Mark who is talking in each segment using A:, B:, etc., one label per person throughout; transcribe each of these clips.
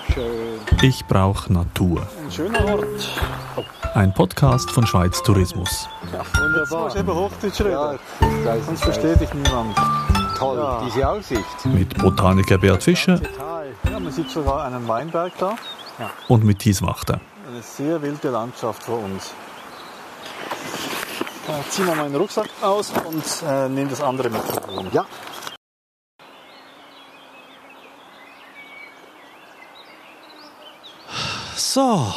A: Schön.
B: Ich brauche Natur.
A: Ein schöner Ort.
B: Ein Podcast von Schweiz Tourismus.
A: Ja, wunderbar. Jetzt musst du eben Hochdeutsch reden.
C: Ja,
A: Sonst versteht dich niemand.
C: Toll,
A: Ja.
C: diese Aussicht.
B: Mit Botaniker Bert Fischer
A: Ja, man sieht sogar einen Weinberg da.
B: und mit Thies Wachter.
A: Eine sehr wilde Landschaft vor uns. Ich ziehe mal meinen Rucksack aus und nehme das andere mit.
C: Ja.
D: So,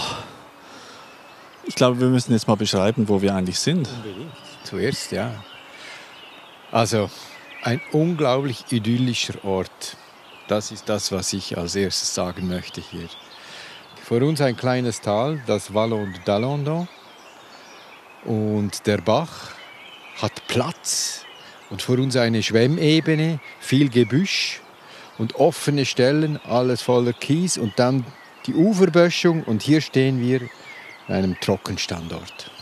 D: ich glaube, wir müssen jetzt mal beschreiben, wo wir eigentlich sind.
C: Zuerst, ja. Also, ein unglaublich idyllischer Ort. Das ist das, was ich als erstes sagen möchte hier. Vor uns ein kleines Tal, das Vallon d'Allandon. Und der Bach hat Platz. Und vor uns eine Schwemmebene, viel Gebüsch und offene Stellen, alles voller Kies. Und dann die Uferböschung. Und hier stehen wir in einem Trockenstandort.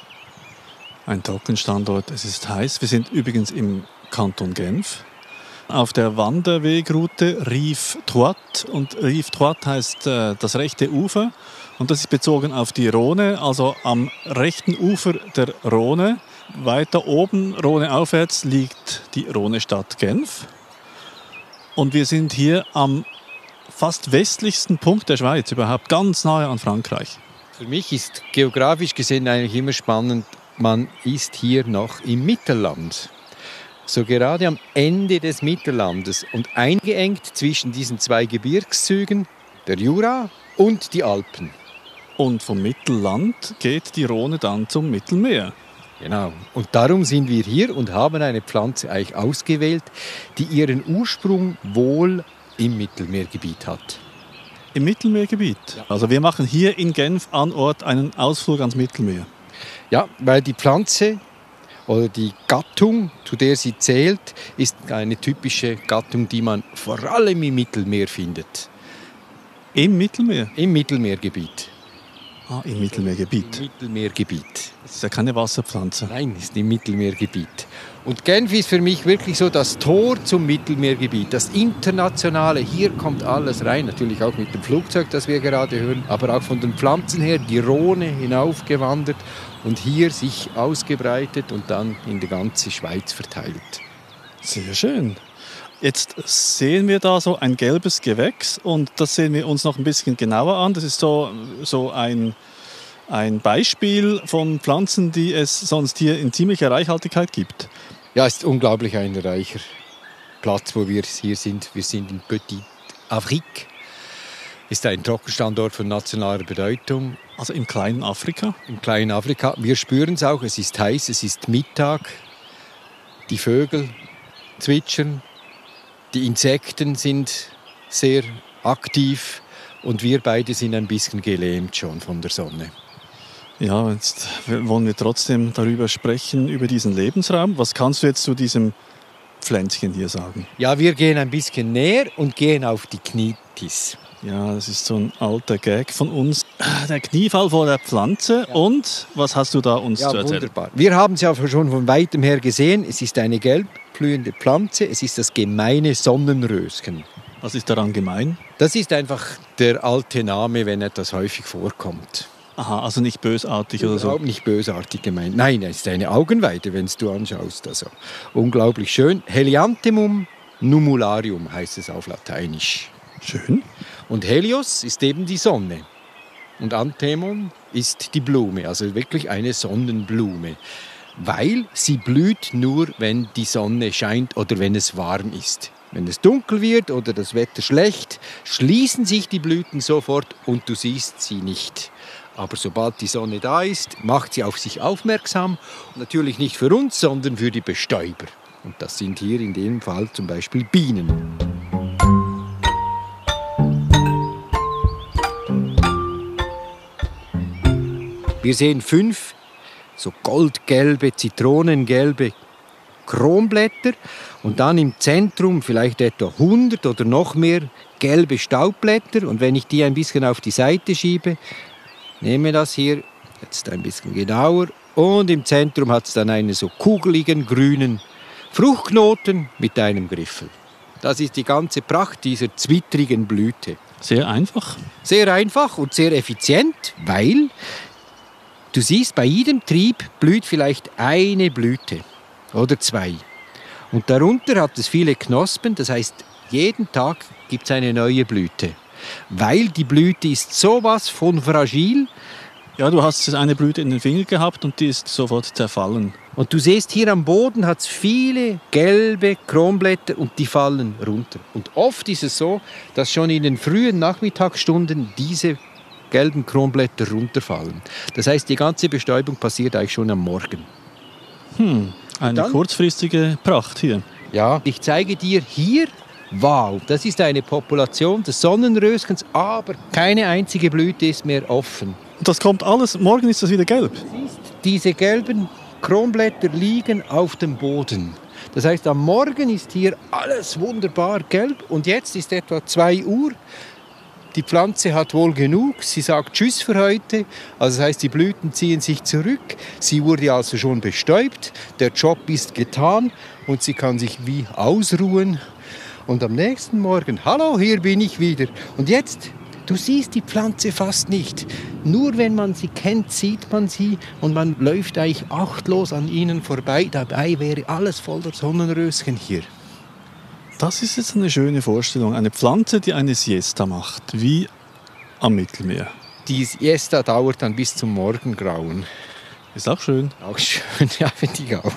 D: Ein Trockenstandort, es ist heiß. Wir sind übrigens im Kanton Genf. Auf der Wanderwegroute Rive Droite. Und Rive Droite heißt das rechte Ufer. Und das ist bezogen auf die Rhone, also am rechten Ufer der Rhone. Weiter oben, Rhone aufwärts, liegt die Rhone-Stadt Genf. Und wir sind hier am fast westlichsten Punkt der Schweiz überhaupt, ganz nahe an Frankreich.
C: Für mich ist geografisch gesehen eigentlich immer spannend, man ist hier noch im Mittelland. So gerade am Ende des Mittellandes und eingeengt zwischen diesen zwei Gebirgszügen, der Jura und die Alpen.
D: Und vom Mittelland geht die Rhone dann zum Mittelmeer.
C: Genau. Und darum sind wir hier und haben eine Pflanze eigentlich ausgewählt, die ihren Ursprung wohl im Mittelmeergebiet hat.
D: Im Mittelmeergebiet?
C: Ja.
D: Also wir machen hier in Genf an Ort einen Ausflug ans Mittelmeer.
C: Ja, weil die Pflanze oder die Gattung, zu der sie zählt, ist eine typische Gattung, die man vor allem im Mittelmeer findet.
D: Im Mittelmeer?
C: Im Mittelmeergebiet.
D: Ah, im Mittelmeergebiet.
C: Im Mittelmeergebiet.
D: Das ist ja keine Wasserpflanze.
C: Nein, ist im Mittelmeergebiet. Und Genf ist für mich wirklich so das Tor zum Mittelmeergebiet, das Internationale. Hier kommt alles rein, natürlich auch mit dem Flugzeug, das wir gerade hören, aber auch von den Pflanzen her, die Rhone hinaufgewandert und hier sich ausgebreitet und dann in die ganze Schweiz verteilt.
D: Sehr schön. Jetzt sehen wir da so ein gelbes Gewächs und das sehen wir uns noch ein bisschen genauer an. Das ist so ein Beispiel von Pflanzen, die es sonst hier in ziemlicher Reichhaltigkeit gibt.
C: Ja, es ist unglaublich ein reicher Platz, wo wir hier sind. Wir sind in Petite Afrique. Ist ein Trockenstandort von nationaler Bedeutung.
D: Also im kleinen Afrika?
C: Im kleinen Afrika. Wir spüren es auch, es ist heiß, es ist Mittag. Die Vögel zwitschern, die Insekten sind sehr aktiv und wir beide sind ein bisschen gelähmt schon von der Sonne.
D: Ja, jetzt wollen wir trotzdem darüber sprechen, über diesen Lebensraum. Was kannst du jetzt zu diesem Pflänzchen hier sagen?
C: Ja, wir gehen ein bisschen näher und gehen auf die Knitis.
D: Ja, das ist so ein alter Gag von uns. Der Kniefall vor der Pflanze. Ja. Und was hast du da uns zu erzählen?
C: Wunderbar. Wir haben es ja schon von weitem her gesehen. Es ist eine gelb blühende Pflanze. Es ist das gemeine Sonnenröschen.
D: Was ist daran gemein?
C: Das ist einfach der alte Name, wenn etwas häufig vorkommt.
D: Aha, also nicht bösartig oder so?
C: Überhaupt nicht bösartig gemeint. Nein, es ist eine Augenweide, wenn du anschaust. Also, unglaublich schön. Helianthemum numularium heißt es auf Lateinisch.
D: Schön.
C: Und Helios ist eben die Sonne. Und Anthemum ist die Blume, also wirklich eine Sonnenblume. Weil sie blüht nur, wenn die Sonne scheint oder wenn es warm ist. Wenn es dunkel wird oder das Wetter schlecht, schließen sich die Blüten sofort und du siehst sie nicht. Aber sobald die Sonne da ist, macht sie auf sich aufmerksam. Natürlich nicht für uns, sondern für die Bestäuber. Und das sind hier in dem Fall zum Beispiel Bienen. Wir sehen 5 so goldgelbe, zitronengelbe Kronblätter und dann im Zentrum vielleicht etwa 100 oder noch mehr gelbe Staubblätter. Und wenn ich die ein bisschen auf die Seite schiebe, nehme das hier jetzt ein bisschen genauer und im Zentrum hat es dann einen so kugeligen grünen Fruchtknoten mit einem Griffel. Das ist die ganze Pracht dieser zwittrigen Blüte.
D: Sehr einfach.
C: Sehr einfach und sehr effizient, weil du siehst, bei jedem Trieb blüht vielleicht eine Blüte oder 2. Und darunter hat es viele Knospen, das heißt, jeden Tag gibt es eine neue Blüte. Weil die Blüte ist sowas von fragil.
D: Ja, du hast eine Blüte in den Finger gehabt und die ist sofort zerfallen.
C: Und du siehst, hier am Boden hat es viele gelbe Kronblätter und die fallen runter. Und oft ist es so, dass schon in den frühen Nachmittagsstunden diese gelben Kronblätter runterfallen. Das heißt, die ganze Bestäubung passiert eigentlich schon am Morgen.
D: Eine kurzfristige Pracht hier.
C: Ja, ich zeige dir hier, wow, das ist eine Population des Sonnenröschens, aber keine einzige Blüte ist mehr offen.
D: Und das kommt alles, morgen ist das wieder gelb.
C: Diese gelben Kronblätter liegen auf dem Boden. Das heißt, am Morgen ist hier alles wunderbar gelb und jetzt ist etwa 2 Uhr. Die Pflanze hat wohl genug, sie sagt Tschüss für heute. Also das heißt, die Blüten ziehen sich zurück. Sie wurde also schon bestäubt, der Job ist getan und sie kann sich wie ausruhen. Und am nächsten Morgen, hallo, hier bin ich wieder. Und jetzt, du siehst die Pflanze fast nicht. Nur wenn man sie kennt, sieht man sie und man läuft eigentlich achtlos an ihnen vorbei. Dabei wäre alles voller Sonnenröschen hier.
D: Das ist jetzt eine schöne Vorstellung. Eine Pflanze, die eine Siesta macht, wie am Mittelmeer.
C: Die Siesta dauert dann bis zum Morgengrauen.
D: Ist auch schön.
C: Auch schön, ja, finde ich auch.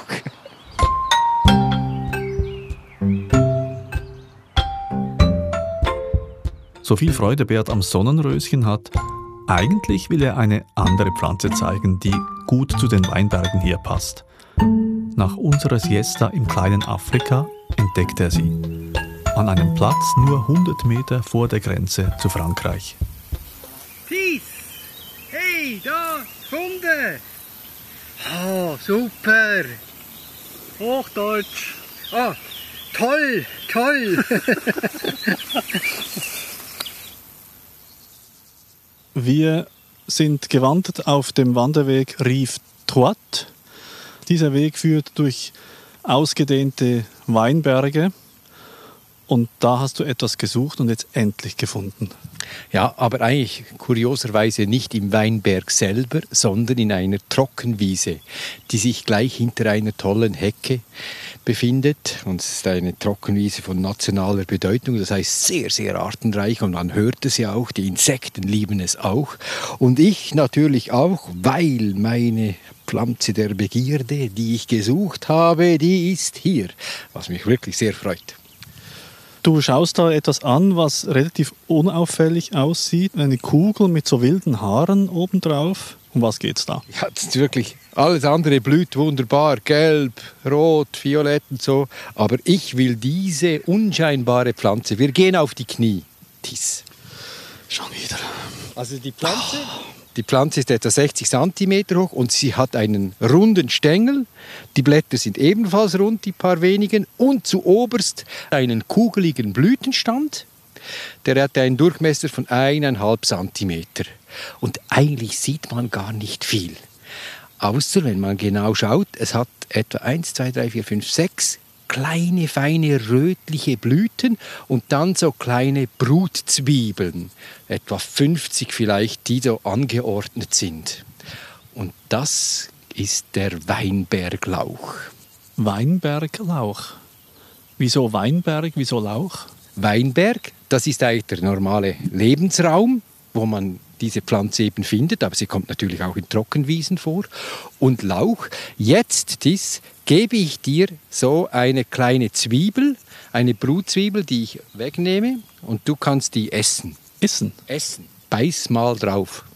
B: So viel Freude Beat am Sonnenröschen hat, eigentlich will er eine andere Pflanze zeigen, die gut zu den Weinbergen hier passt. Nach unserer Siesta im kleinen Afrika entdeckt er sie. An einem Platz nur 100 Meter vor der Grenze zu Frankreich.
C: Peace! Hey, da, Kunde! Oh, super!
A: Hochdeutsch.
C: Ah, toll, toll!
D: Wir sind gewandert auf dem Wanderweg Rive Droite. Dieser Weg führt durch ausgedehnte Weinberge. Und da hast du etwas gesucht und jetzt endlich gefunden.
C: Ja, aber eigentlich kurioserweise nicht im Weinberg selber, sondern in einer Trockenwiese, die sich gleich hinter einer tollen Hecke befindet. Und es ist eine Trockenwiese von nationaler Bedeutung, das heißt sehr, sehr artenreich. Und man hört es ja auch, die Insekten lieben es auch. Und ich natürlich auch, weil meine Pflanze der Begierde, die ich gesucht habe, die ist hier, was mich wirklich sehr freut.
D: Du schaust da etwas an, was relativ unauffällig aussieht. Eine Kugel mit so wilden Haaren obendrauf. Um was geht's da?
C: Ja, das ist wirklich, alles andere blüht wunderbar, gelb, rot, violett und so. Aber ich will diese unscheinbare Pflanze. Wir gehen auf die Knie. Dies.
D: Schon wieder.
C: Also die Pflanze? Die Pflanze ist etwa 60 cm hoch und sie hat einen runden Stängel. Die Blätter sind ebenfalls rund, die paar wenigen. Und zuoberst einen kugeligen Blütenstand. Der hat einen Durchmesser von 1,5 cm. Und eigentlich sieht man gar nicht viel. Außer, wenn man genau schaut, es hat etwa 1, 2, 3, 4, 5, 6 kleine, feine, rötliche Blüten und dann so kleine Brutzwiebeln, etwa 50 vielleicht, die so angeordnet sind. Und das ist der Weinberglauch.
D: Weinberglauch? Wieso Weinberg, wieso Lauch?
C: Weinberg, das ist eigentlich der normale Lebensraum, wo man diese Pflanze eben findet, aber sie kommt natürlich auch in Trockenwiesen vor. Und Lauch, jetzt gebe ich dir so eine kleine Zwiebel, eine Brutzwiebel, die ich wegnehme und du kannst die essen.
D: Essen?
C: Essen. Beiß mal drauf.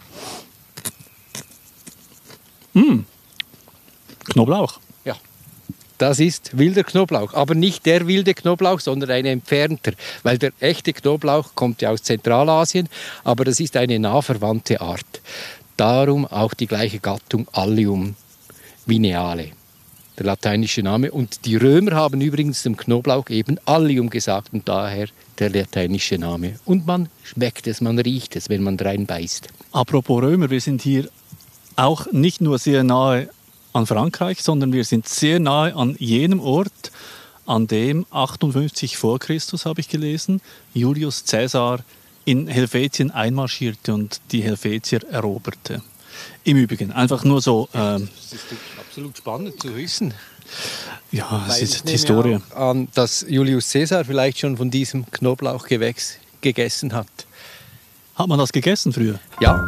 D: Knoblauch.
C: Ja, das ist wilder Knoblauch, aber nicht der wilde Knoblauch, sondern ein entfernter, weil der echte Knoblauch kommt ja aus Zentralasien, aber das ist eine nah verwandte Art. Darum auch die gleiche Gattung Allium vineale, der lateinische Name. Und die Römer haben übrigens dem Knoblauch eben Allium gesagt und daher der lateinische Name. Und man schmeckt es, man riecht es, wenn man rein beißt.
D: Apropos Römer, wir sind hier auch nicht nur sehr nahe an Frankreich, sondern wir sind sehr nahe an jenem Ort, an dem 58 vor Christus, habe ich gelesen, Julius Caesar
B: in Helvetien einmarschierte und die Helvetier eroberte. Im Übrigen, einfach nur so...
C: Das ist absolut spannend zu wissen.
B: Ja, es
C: Weil
B: ist
C: ich
B: die Historie.
C: nehme auch an, dass Julius Caesar vielleicht schon von diesem Knoblauchgewächs gegessen hat.
B: Hat man das gegessen früher?
C: Ja.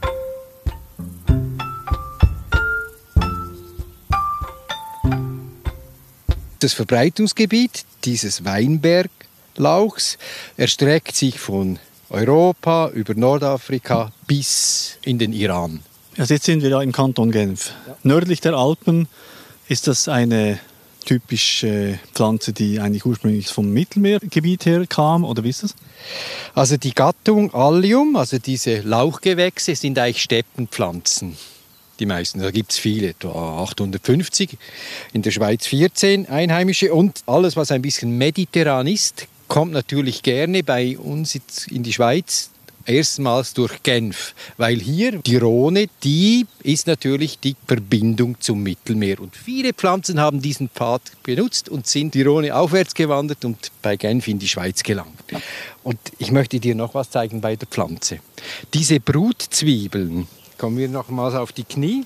C: Das Verbreitungsgebiet dieses Weinberglauchs erstreckt sich von Europa über Nordafrika bis in den Iran.
B: Also jetzt sind wir da im Kanton Genf. Ja. Nördlich der Alpen ist das eine typische Pflanze, die eigentlich ursprünglich vom Mittelmeergebiet her kam, oder wie ist das?
C: Also die Gattung Allium, also diese Lauchgewächse, sind eigentlich Steppenpflanzen. Die meisten, da gibt es viele, etwa 850, in der Schweiz 14 einheimische und alles, was ein bisschen mediterran ist, kommt natürlich gerne bei uns in die Schweiz, erstmals durch Genf, weil hier die Rhone, die ist natürlich die Verbindung zum Mittelmeer und viele Pflanzen haben diesen Pfad benutzt und sind die Rhone aufwärts gewandert und bei Genf in die Schweiz gelangt. Und ich möchte dir noch was zeigen bei der Pflanze. Diese Brutzwiebeln, kommen wir nochmals auf die Knie.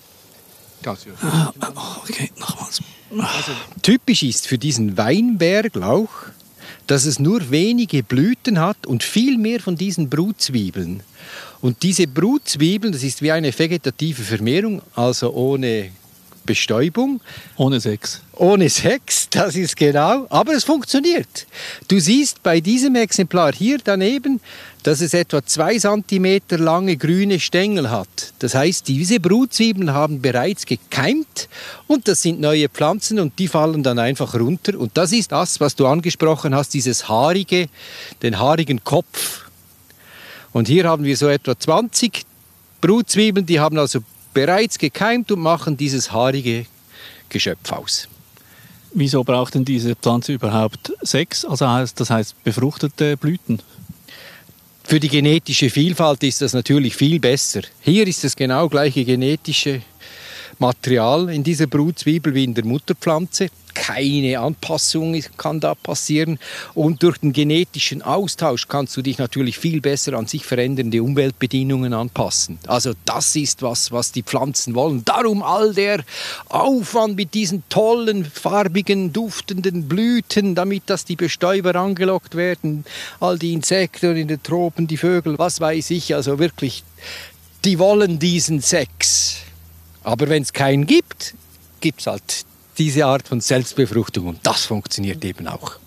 B: Okay, nochmals.
C: Also, typisch ist für diesen Weinberglauch, dass es nur wenige Blüten hat und viel mehr von diesen Brutzwiebeln. Und diese Brutzwiebeln, das ist wie eine vegetative Vermehrung, also ohne Bestäubung.
B: Ohne Sex.
C: Ohne Sex, das ist genau, aber es funktioniert. Du siehst bei diesem Exemplar hier daneben, dass es etwa 2 cm lange grüne Stängel hat. Das heißt, diese Brutzwiebeln haben bereits gekeimt und das sind neue Pflanzen und die fallen dann einfach runter. Und das ist das, was du angesprochen hast, dieses haarige, den haarigen Kopf. Und hier haben wir so etwa 20 Brutzwiebeln, die haben also bereits gekeimt und machen dieses haarige Geschöpf aus.
B: Wieso braucht denn diese Pflanze überhaupt Sex? Also das heißt befruchtete Blüten?
C: Für die genetische Vielfalt ist das natürlich viel besser. Hier ist das genau gleiche genetische Material in dieser Brutzwiebel wie in der Mutterpflanze. Keine Anpassung kann da passieren. Und durch den genetischen Austausch kannst du dich natürlich viel besser an sich verändernde Umweltbedingungen anpassen. Also das ist was die Pflanzen wollen. Darum all der Aufwand mit diesen tollen, farbigen, duftenden Blüten, damit dass die Bestäuber angelockt werden. All die Insekten in den Tropen, die Vögel, was weiß ich. Also wirklich, die wollen diesen Sex. Aber wenn es keinen gibt, gibt es halt diese Art von Selbstbefruchtung und das funktioniert eben auch.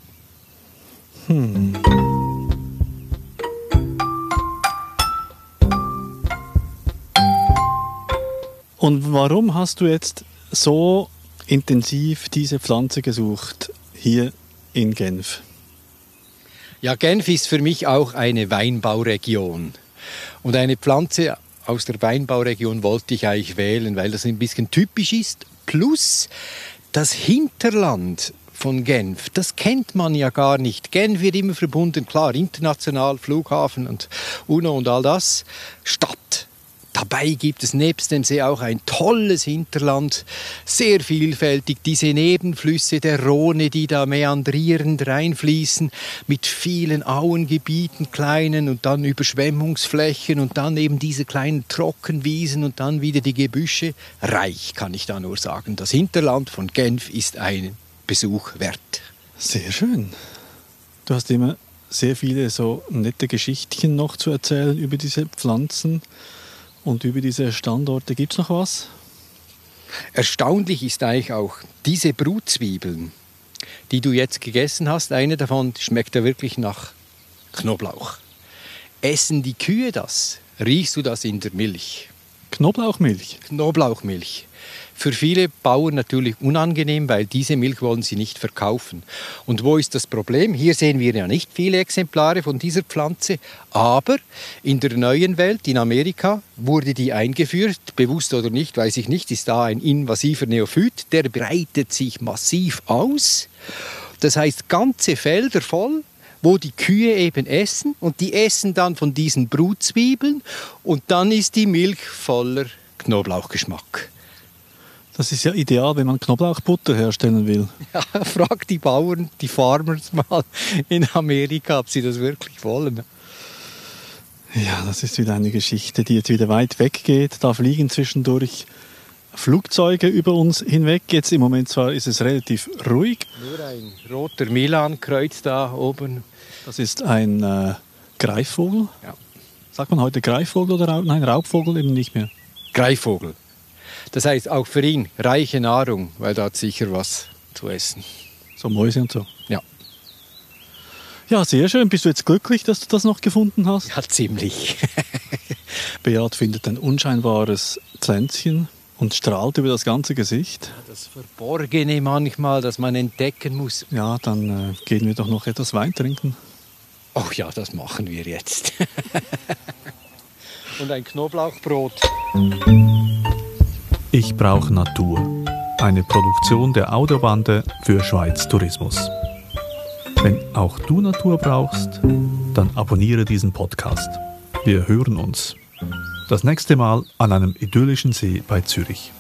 B: Und warum hast du jetzt so intensiv diese Pflanze gesucht hier in Genf?
C: Ja, Genf ist für mich auch eine Weinbauregion und eine Pflanze aus der Weinbauregion wollte ich eigentlich wählen, weil das ein bisschen typisch ist. Plus das Hinterland von Genf, das kennt man ja gar nicht. Genf wird immer verbunden, klar, international, Flughafen und UNO und all das, Stadt. Dabei gibt es nebst dem See auch ein tolles Hinterland, sehr vielfältig. Diese Nebenflüsse der Rhone, die da meandrierend reinfließen, mit vielen Auengebieten, kleinen und dann Überschwemmungsflächen und dann eben diese kleinen Trockenwiesen und dann wieder die Gebüsche. Reich, kann ich da nur sagen. Das Hinterland von Genf ist ein Besuch wert.
B: Sehr schön. Du hast immer sehr viele so nette Geschichtchen noch zu erzählen über diese Pflanzen. Und über diese Standorte gibt es noch was?
C: Erstaunlich ist eigentlich auch diese Brutzwiebeln, die du jetzt gegessen hast. Eine davon schmeckt ja wirklich nach Knoblauch. Essen die Kühe das? Riechst du das in der Milch?
B: Knoblauchmilch?
C: Knoblauchmilch. Für viele Bauern natürlich unangenehm, weil diese Milch wollen sie nicht verkaufen. Und wo ist das Problem? Hier sehen wir ja nicht viele Exemplare von dieser Pflanze, aber in der neuen Welt, in Amerika, wurde die eingeführt, bewusst oder nicht, weiß ich nicht, ist da ein invasiver Neophyt, der breitet sich massiv aus. Das heißt, ganze Felder voll, wo die Kühe eben essen und die essen dann von diesen Brutzwiebeln und dann ist die Milch voller Knoblauchgeschmack.
B: Das ist ja ideal, wenn man Knoblauchbutter herstellen will.
C: Ja, frag die Bauern, die Farmers mal in Amerika, ob sie das wirklich wollen.
D: Ja, das ist wieder eine Geschichte, die jetzt wieder weit weg geht. Da fliegen zwischendurch Flugzeuge über uns hinweg. Jetzt im Moment zwar ist es relativ ruhig.
C: Nur ein roter Milan-Kreuz da oben.
D: Das ist ein Greifvogel.
C: Ja.
D: Sagt man heute Greifvogel oder nein, Raubvogel eben nicht mehr?
C: Greifvogel. Das heißt auch für ihn reiche Nahrung, weil da hat sicher was zu essen.
D: So Mäuse und so.
C: Ja.
D: Ja, sehr schön. Bist du jetzt glücklich, dass du das noch gefunden hast?
C: Ja, ziemlich.
D: Beat findet ein unscheinbares Pflänzchen und strahlt über das ganze Gesicht.
C: Das Verborgene manchmal, das man entdecken muss.
D: Ja, dann gehen wir doch noch etwas Wein trinken.
C: Ach ja, das machen wir jetzt. Und ein Knoblauchbrot.
B: Ich brauche Natur. Eine Produktion der Audiobande für Schweiz Tourismus. Wenn auch du Natur brauchst, dann abonniere diesen Podcast. Wir hören uns. Das nächste Mal an einem idyllischen See bei Zürich.